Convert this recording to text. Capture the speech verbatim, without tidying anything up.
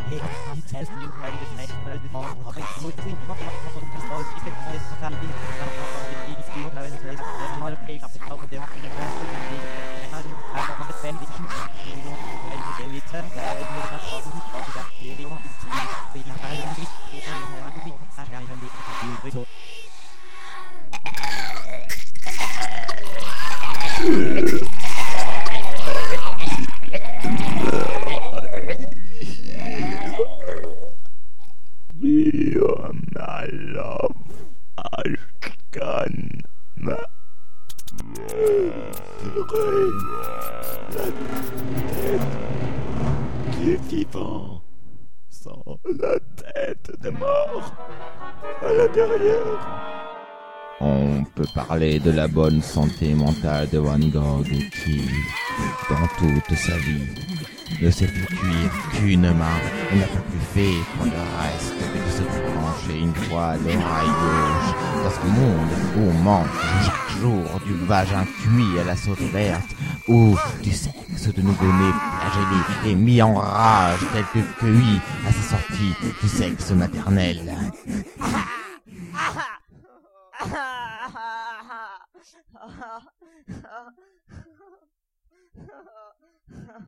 You're my love, Ashkan. La tête qui est vivant, sans la tête des morts à l'intérieur. On peut parler de la bonne santé mentale de Van Gogh qui, dans toute sa vie, ne s'est fait cuire qu'une main et n'a pas plus fait pour le reste que de se trancher une fois l'oreille gauche dans ce monde où on mange chaque jour du vagin cuit à la sauce verte ou du sexe de nouveau-né flagellé et mis en rage tel que cueilli à sa sortie du sexe maternel.